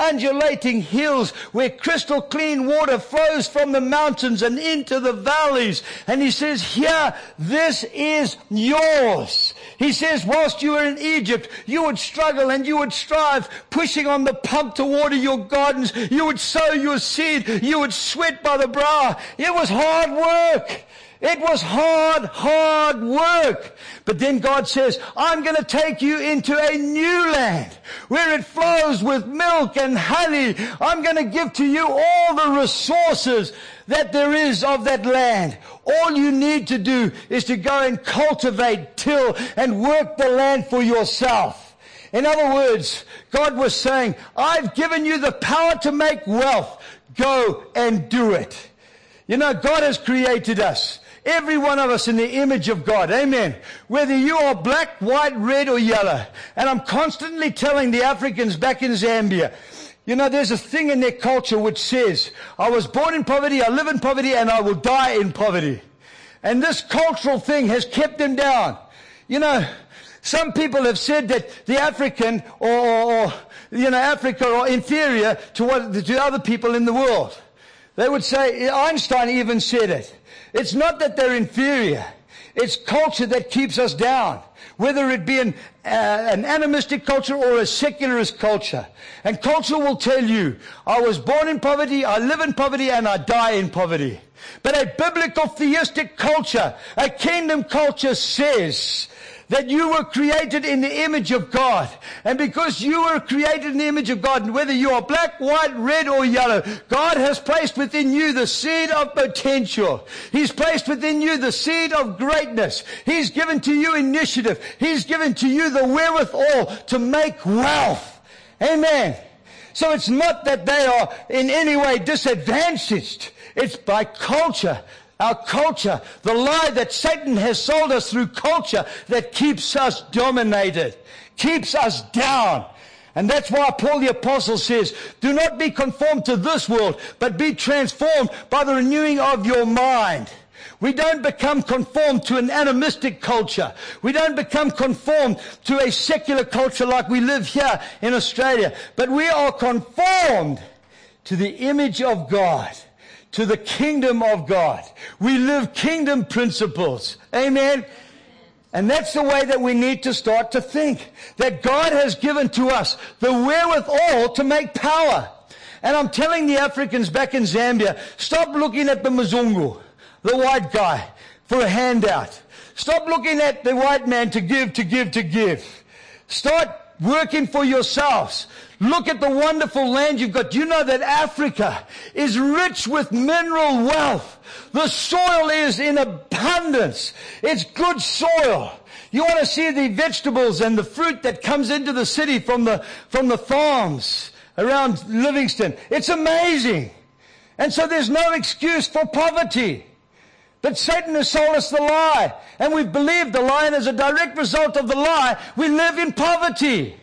undulating hills where crystal clean water flows from the mountains and into the valleys. And he says, here, this is yours. He says, whilst you were in Egypt, you would struggle and you would strive, pushing on the pump to water your gardens. You would sow your seed. You would sweat by the brow. It was hard work. It was hard, hard work. But then God says, I'm going to take you into a new land where it flows with milk and honey. I'm going to give to you all the resources that there is of that land. All you need to do is to go and cultivate, till, and work the land for yourself. In other words, God was saying, I've given you the power to make wealth. Go and do it. You know, God has created us. Every one of us in the image of God. Amen. Whether you are black, white, red, or yellow. And I'm constantly telling the Africans back in Zambia, you know, there's a thing in their culture which says, I was born in poverty, I live in poverty, and I will die in poverty. And this cultural thing has kept them down. You know, some people have said that the African or, or you know, Africa are inferior to what to other people in the world. They would say, Einstein even said it. It's not that they're inferior. It's culture that keeps us down. Whether it be an, uh, an animistic culture or a secularist culture. And culture will tell you, I was born in poverty, I live in poverty, and I die in poverty. But a biblical theistic culture, a kingdom culture says that you were created in the image of God. And because you were created in the image of God, whether you are black, white, red, or yellow, God has placed within you the seed of potential. He's placed within you the seed of greatness. He's given to you initiative. He's given to you the wherewithal to make wealth. Amen. So it's not that they are in any way disadvantaged. It's by culture. Our culture, the lie that Satan has sold us through culture that keeps us dominated, keeps us down. And that's why Paul the Apostle says, do not be conformed to this world, but be transformed by the renewing of your mind. We don't become conformed to an animistic culture. We don't become conformed to a secular culture like we live here in Australia. But we are conformed to the image of God, to the kingdom of God. We live kingdom principles. Amen. And that's the way that we need to start to think. That God has given to us the wherewithal to make power. And I'm telling the Africans back in Zambia, stop looking at the Mzungu, the white guy, for a handout. Stop looking at the white man to give, to give, to give. Start working for yourselves. Look at the wonderful land you've got. Do you know that Africa is rich with mineral wealth? The soil is in abundance. It's good soil. You want to see the vegetables and the fruit that comes into the city from the, from the farms around Livingston. It's amazing. And so there's no excuse for poverty. But Satan has sold us the lie. And we've believed the lie, and as a direct result of the lie, we live in poverty.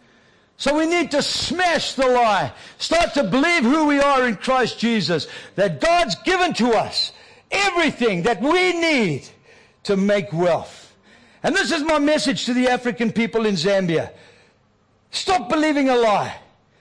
So we need to smash the lie. Start to believe who we are in Christ Jesus. That God's given to us everything that we need to make wealth. And this is my message to the African people in Zambia. Stop believing a lie.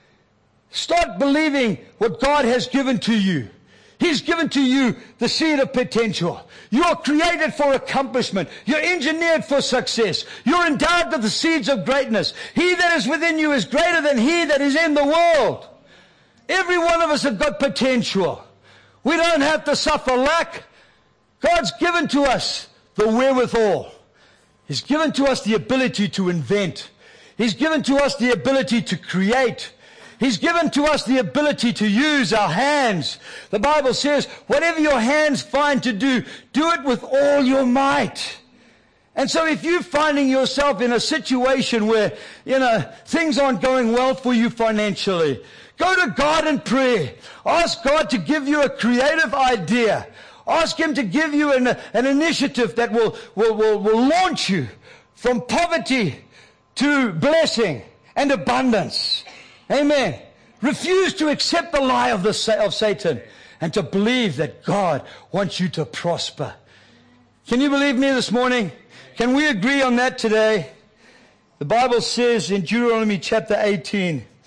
Start believing what God has given to you. He's given to you the seed of potential. You're created for accomplishment. You're engineered for success. You're endowed with the seeds of greatness. He that is within you is greater than he that is in the world. Every one of us have got potential. We don't have to suffer lack. God's given to us the wherewithal. He's given to us the ability to invent. He's given to us the ability to create. He's given to us the ability to use our hands. The Bible says, whatever your hands find to do, do it with all your might. And so if you're finding yourself in a situation where, you know, things aren't going well for you financially, go to God in prayer. Ask God to give you a creative idea. Ask Him to give you an, an initiative that will, will, will, will launch you from poverty to blessing and abundance. Amen. Refuse to accept the lie of, the, of Satan and to believe that God wants you to prosper. Can you believe me this morning? Can we agree on that today? The Bible says in Deuteronomy chapter eighteen,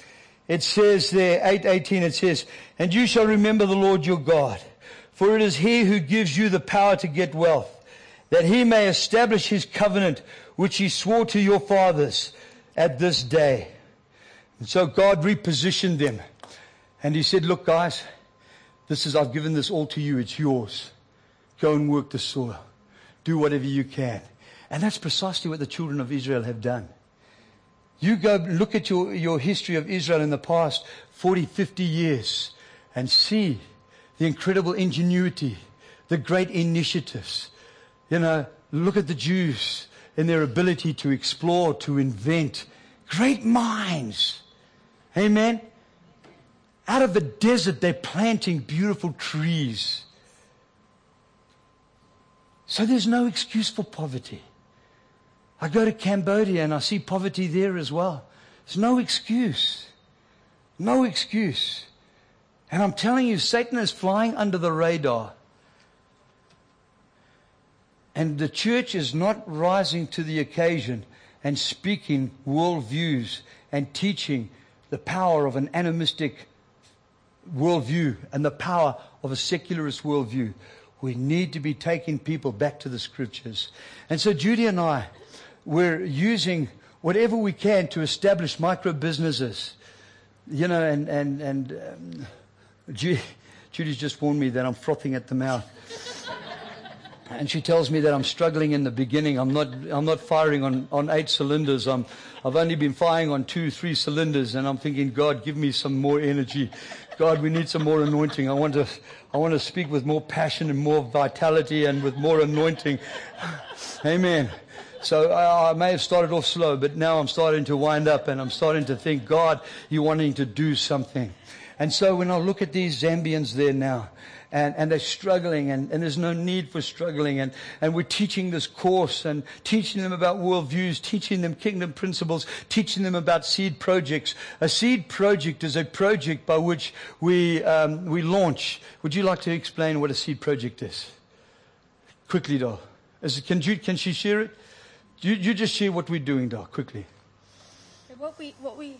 it says there, eight eighteen, it says, and you shall remember the Lord your God, for it is he who gives you the power to get wealth, that he may establish his covenant, which he swore to your fathers at this day. And so God repositioned them. And he said, look guys, this is, I've given this all to you. It's yours. Go and work the soil. Do whatever you can. And that's precisely what the children of Israel have done. You go look at your, your history of Israel in the past forty, fifty years and see the incredible ingenuity, the great initiatives. You know, look at the Jews and their ability to explore, to invent. Great minds. Amen. Out of the desert, they're planting beautiful trees. So there's no excuse for poverty. I go to Cambodia and I see poverty there as well. There's no excuse. No excuse. And I'm telling you, Satan is flying under the radar. And the church is not rising to the occasion and speaking worldviews and teaching the power of an animistic worldview and the power of a secularist worldview. We need to be taking people back to the scriptures. And so Judy and I, we're using whatever we can to establish micro businesses. You know, and, and, and um, Judy, Judy's just warned me that I'm frothing at the mouth. And she tells me that I'm struggling in the beginning. I'm not, I'm not firing on, on eight cylinders. I'm, I've only been firing on two, three cylinders. And I'm thinking, God, give me some more energy. God, we need some more anointing. I want to, I want to speak with more passion and more vitality and with more anointing. Amen. So I, I may have started off slow, but now I'm starting to wind up and I'm starting to think, God, you're wanting to do something. And so when I look at these Zambians there now, And, and they're struggling, and, and there's no need for struggling. And, and we're teaching this course and teaching them about worldviews, teaching them kingdom principles, teaching them about seed projects. A seed project is a project by which we um, we launch. Would you like to explain what a seed project is? Quickly, Dal. Is it, can, you, can she share it? You, you just share what we're doing, Dal, quickly. What we, what we,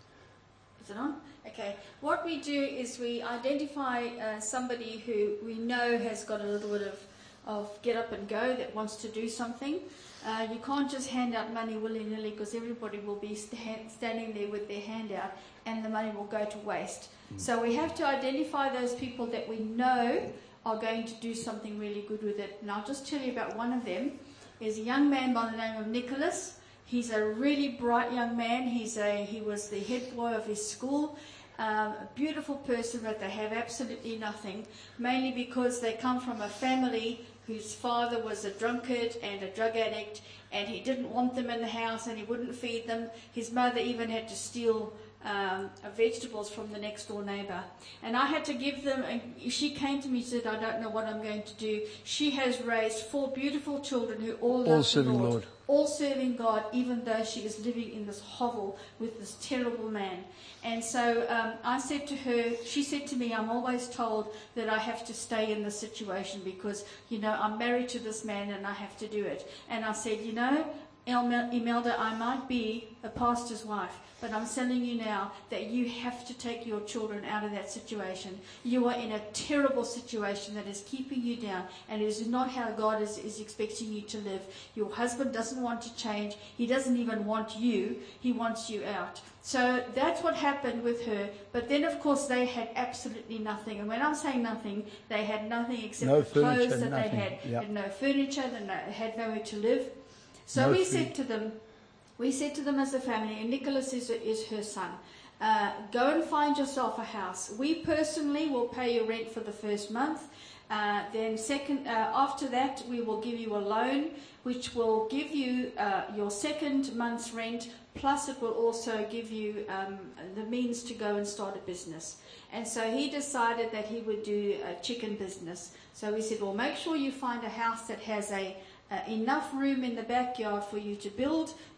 is it on? Okay. What we do is we identify uh, somebody who we know has got a little bit of, of get up and go, that wants to do something. Uh, you can't just hand out money willy-nilly, because everybody will be st- standing there with their hand out and the money will go to waste. Mm. So we have to identify those people that we know are going to do something really good with it. And I'll just tell you about one of them. There's a young man by the name of Nicholas. He's a really bright young man. He's a he was the head boy of his school. Um, a beautiful person, but they have absolutely nothing, mainly because they come from a family whose father was a drunkard and a drug addict, and he didn't want them in the house and he wouldn't feed them. His mother even had to steal um, vegetables from the next door neighbor. And I had to give them, and she came to me and said, I don't know what I'm going to do. She has raised four beautiful children who all, all love serving the Lord, Lord. all serving God, even though she is living in this hovel with this terrible man. And so um, I said to her, she said to me, I'm always told that I have to stay in this situation because, you know, I'm married to this man and I have to do it. And I said, you know, Imelda, I might be a pastor's wife, but I'm telling you now that you have to take your children out of that situation. You are in a terrible situation that is keeping you down, and it is not how God is, is expecting you to live. Your husband doesn't want to change. He doesn't even want you. He wants you out. So that's what happened with her. But then, of course, they had absolutely nothing. And when I'm saying nothing, they had nothing except no the clothes furniture, that nothing. they had. Yep. They had no furniture. They had nowhere to live. So No we food. said to them, we said to them as a family, and Nicholas is, is her son, uh, go and find yourself a house. We personally will pay your rent for the first month. Uh, then second, uh, after that, we will give you a loan, which will give you uh, your second month's rent, plus it will also give you um, the means to go and start a business. And so he decided that he would do a chicken business. So we said, well, make sure you find a house that has a Uh, enough room in the backyard for you to build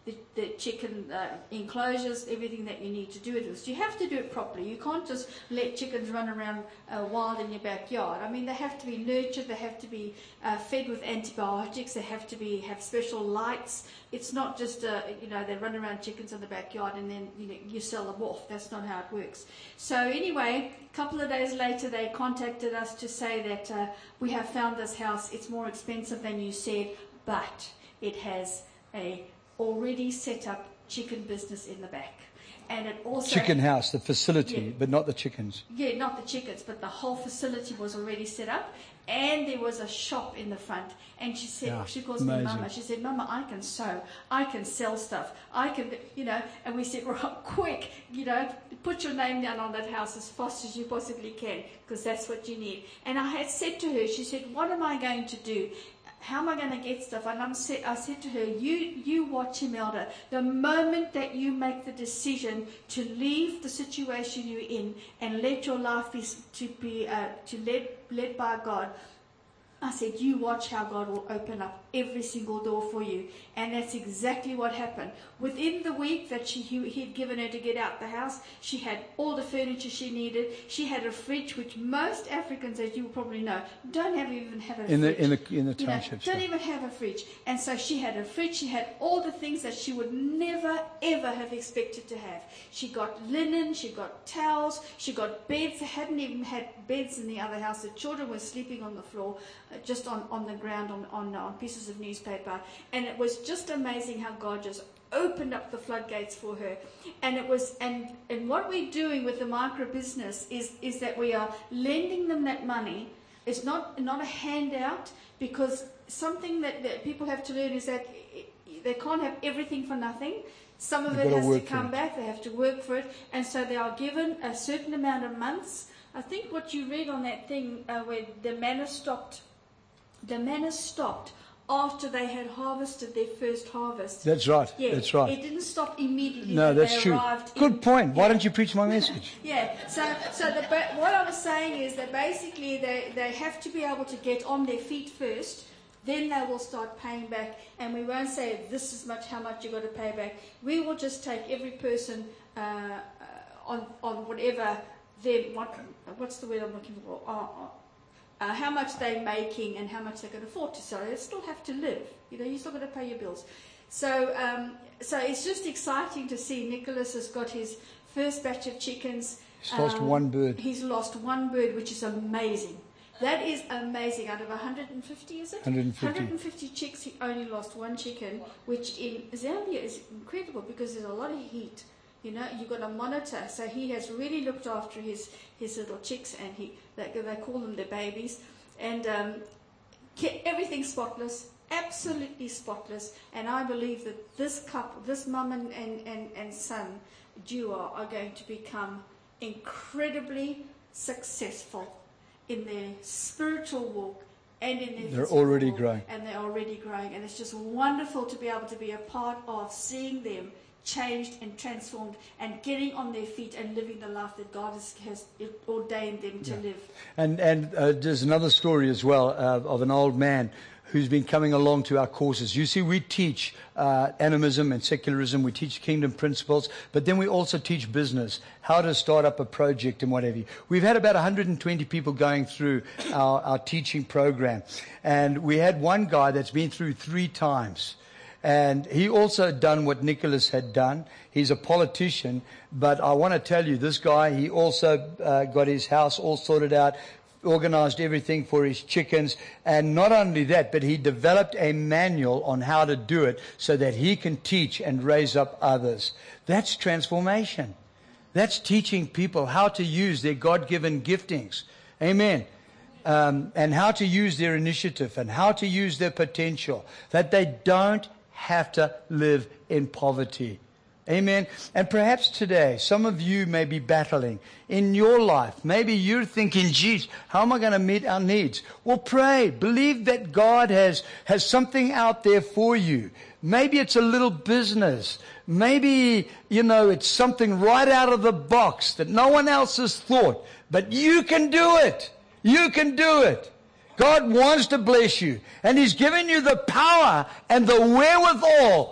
the, the chicken uh, enclosures, everything that you need to do it with. So you have to do it properly. You can't just let chickens run around uh, wild in your backyard. I mean, they have to be nurtured, they have to be uh, fed with antibiotics, they have to be have special lights. It's not just, uh, you know, they run around chickens in the backyard and then you know, you sell them off. That's not how it works. So anyway, a couple of days later, they contacted us to say that uh, we have found this house. It's more expensive than you said, but it has a already set up chicken business in the back. And it also Chicken house, the facility, yeah. but not the chickens. Yeah, not the chickens, but the whole facility was already set up, and there was a shop in the front. And she said, Yeah, she calls amazing. me Mama. She said, Mama, I can sew, I can sell stuff, I can, you know. And we said, right, quick, you know, put your name down on that house as fast as you possibly can, because that's what you need. And I had said to her, she said, what am I going to do? How am I going to get stuff? And I'm sa- I said to her, you you watch, Imelda. The moment that you make the decision to leave the situation you're in and let your life be to be uh, to led led by God, I said, you watch how God will open up every single door for you. And that's exactly what happened. Within the week that she he, he'd given her to get out the house, she had all the furniture she needed. She had a fridge, which most Africans, as you probably know, don't have even have a In the fridge. in the in the You know, township. don't sure. even have a fridge. And so she had a fridge. She had all the things that she would never, ever have expected to have. She got linen. She got towels. She got beds. They hadn't even had beds in the other house. The children were sleeping on the floor, uh, just on, on the ground, on, on, on pieces of newspaper. And it was just amazing how God just opened up the floodgates for her. And it was, and, and what we're doing with the micro business is, is that we are lending them that money. It's not, not a handout, because something that, that people have to learn is that they can't have everything for nothing. Some of You've it got to has to work for come it. back. They have to work for it. And so they are given a certain amount of months. I think what you read on that thing uh, where the manna stopped, the manna stopped after they had harvested their first harvest. That's right. Yeah, That's right. It didn't stop immediately. No, when that's they true. arrived Good in- point. Why Yeah. don't you preach my message? Yeah, so so the, ba- what I was saying is that basically they, they have to be able to get on their feet first, then they will start paying back, and we won't say this is much how much you've got to pay back. We will just take every person uh, uh, on on whatever their, what, what's the word I'm looking for, uh, uh, uh, how much they're making and how much they can afford to sell. They still have to live, you know, you still got to pay your bills. So um, so it's just exciting to see Nicholas has got his first batch of chickens. He's lost Um, one bird. He's lost one bird, which is amazing. That is amazing. Out of one hundred fifty, is it? one hundred fifty. one hundred fifty chicks, he only lost one chicken, which in Zambia is incredible because there's a lot of heat. You know, you've got to monitor. So he has really looked after his, his little chicks, and he they, they call them their babies. And um, ke- everything spotless, absolutely spotless. And I believe that this couple, this mum and, and, and, and son duo are going to become incredibly successful in their spiritual walk and in their They're physical already walk, growing. and they're already growing, and it's just wonderful to be able to be a part of seeing them changed and transformed and getting on their feet and living the life that God has, has ordained them to Yeah. live. And and uh, there's another story as well uh, of an old man who's been coming along to our courses. You see, we teach uh, animism and secularism. We teach kingdom principles, but then we also teach business, how to start up a project and whatever. We've had about one hundred twenty people going through our, our teaching program, and we had one guy that's been through three times. And he also done what Nicholas had done. He's a politician, but I want to tell you, this guy, he also uh, got his house all sorted out, organized everything for his chickens. And not only that, but he developed a manual on how to do it so that he can teach and raise up others. That's transformation. That's teaching people how to use their God-given giftings. Amen. Um, and how to use their initiative and how to use their potential, that they don't have to live in poverty. Amen. And perhaps today, some of you may be battling in your life. Maybe you're thinking, geez, how am I going to meet our needs? Well, pray. Believe that God has, has something out there for you. Maybe it's a little business. Maybe, you know, it's something right out of the box that no one else has thought. But you can do it. You can do it. God wants to bless you. And He's given you the power and the wherewithal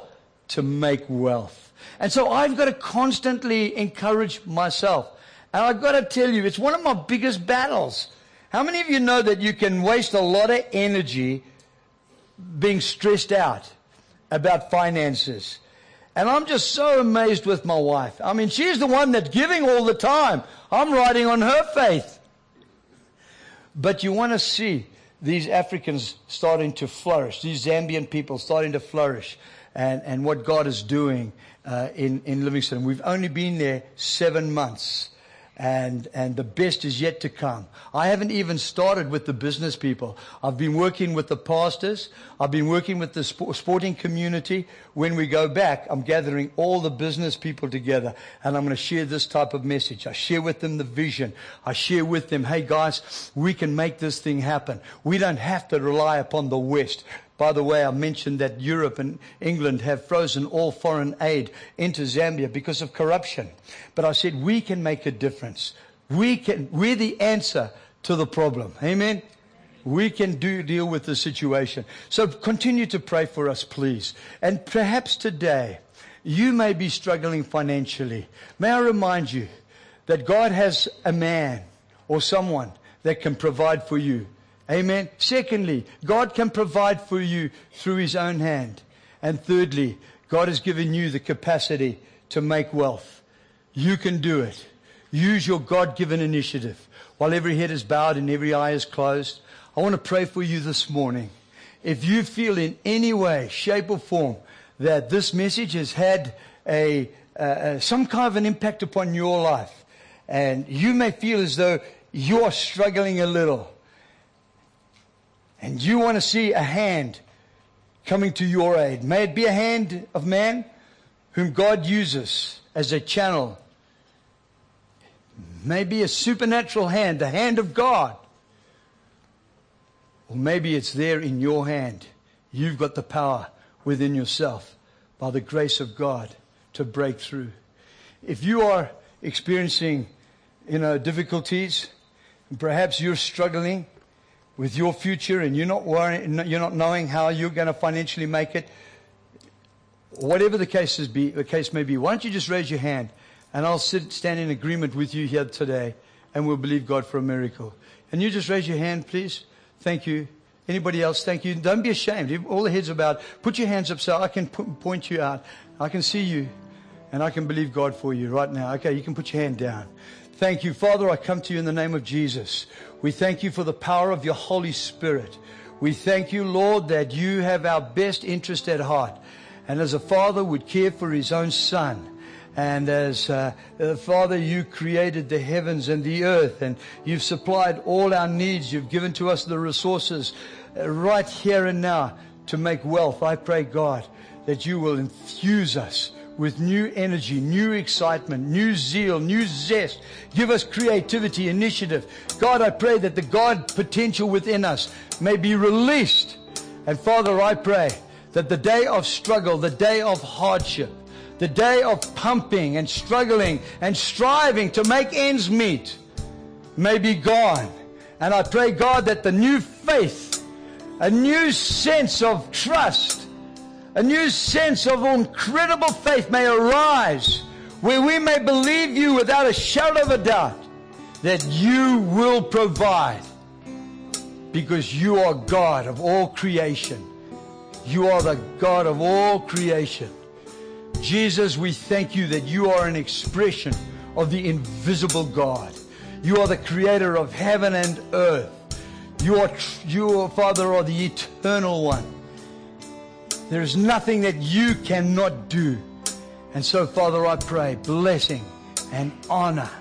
to make wealth. And so I've got to constantly encourage myself. And I've got to tell you, it's one of my biggest battles. How many of you know that you can waste a lot of energy being stressed out about finances? And I'm just so amazed with my wife. I mean, she's the one that's giving all the time. I'm riding on her faith. But you want to see these Africans starting to flourish, these Zambian people starting to flourish, and, and what God is doing uh, in, in Livingstone. We've only been there seven months. And, and the best is yet to come. I haven't even started with the business people. I've been working with the pastors. I've been working with the sp- sporting community. When we go back, I'm gathering all the business people together, and I'm going to share this type of message. I share with them the vision. I share with them, hey guys, we can make this thing happen. We don't have to rely upon the West. By the way, I mentioned that Europe and England have frozen all foreign aid into Zambia because of corruption. But I said, we can make a difference. We can, we're the answer to the problem. Amen? We can do deal with the situation. So continue to pray for us, please. And perhaps today, you may be struggling financially. May I remind you that God has a man or someone that can provide for you. Amen. Secondly, God can provide for you through His own hand. And thirdly, God has given you the capacity to make wealth. You can do it. Use your God-given initiative. While every head is bowed and every eye is closed, I want to pray for you this morning. If you feel in any way, shape or form that this message has had a, uh, some kind of an impact upon your life, and you may feel as though you are struggling a little, and you want to see a hand coming to your aid. May it be a hand of man whom God uses as a channel. Maybe a supernatural hand, the hand of God. Or maybe it's there in your hand. You've got the power within yourself by the grace of God to break through. If you are experiencing, you know, difficulties, perhaps you're struggling with your future and you're not worrying, you're not knowing how you're going to financially make it, whatever the case is be, the case may be, why don't you just raise your hand and I'll sit, stand in agreement with you here today, and we'll believe God for a miracle. Can you just raise your hand, please? Thank you. Anybody else? Thank you. Don't be ashamed. All the heads are bowed. Put your hands up so I can point you out. I can see you, and I can believe God for you right now. Okay, you can put your hand down. Thank you. Father, I come to you in the name of Jesus. We thank you for the power of your Holy Spirit. We thank you, Lord, that you have our best interest at heart. And as a father would care for his own son, and as uh, uh, Father, you created the heavens and the earth, and you've supplied all our needs. You've given to us the resources uh, right here and now to make wealth. I pray, God, that you will infuse us with new energy, new excitement, new zeal, new zest. Give us creativity, initiative. God, I pray that the God potential within us may be released. And Father, I pray that the day of struggle, the day of hardship, the day of pumping and struggling and striving to make ends meet may be gone. And I pray, God, that the new faith, a new sense of trust, a new sense of incredible faith may arise, where we may believe you without a shadow of a doubt that you will provide, because you are God of all creation. You are the God of all creation. Jesus, we thank you that you are an expression of the invisible God. You are the creator of heaven and earth. You are, you, Father, are the eternal one. There is nothing that you cannot do. And so, Father, I pray blessing and honor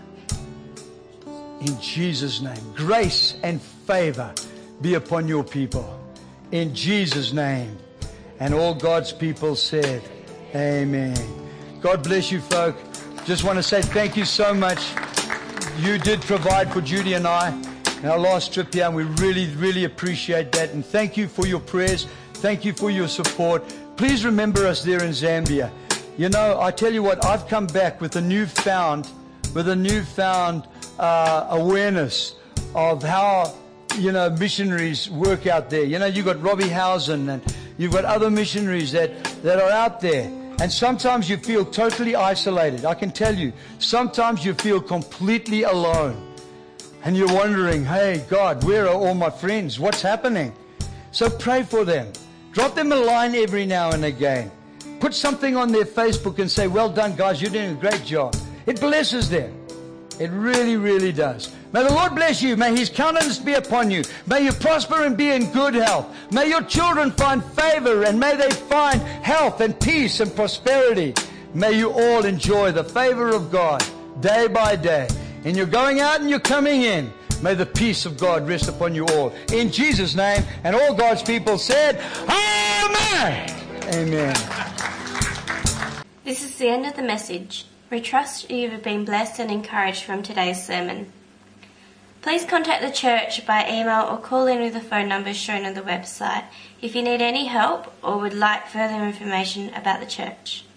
in Jesus' name. Grace and favor be upon your people. In Jesus' name. And all God's people said, amen. God bless you, folk. Just want to say thank you so much. You did provide for Judy and I in our last trip here, and we really, really appreciate that. And thank you for your prayers. Thank you for your support. Please remember us there in Zambia. You know, I tell you what, I've come back with a newfound, with a newfound uh, awareness of how, you know, missionaries work out there. You know, you've got Robbie Housen, and you've got other missionaries that, that are out there. And sometimes you feel totally isolated. I can tell you, sometimes you feel completely alone. And you're wondering, hey, God, where are all my friends? What's happening? So pray for them. Drop them a line every now and again. Put something on their Facebook and say, well done, guys, you're doing a great job. It blesses them. It really, really does. May the Lord bless you. May His countenance be upon you. May you prosper and be in good health. May your children find favor, and may they find health and peace and prosperity. May you all enjoy the favor of God day by day. And you're going out and you're coming in. May the peace of God rest upon you all. In Jesus' name. And all God's people said, Amen. Amen. This is the end of the message. We trust you have been blessed and encouraged from today's sermon. Please contact the church by email or call in with the phone numbers shown on the website if you need any help or would like further information about the church.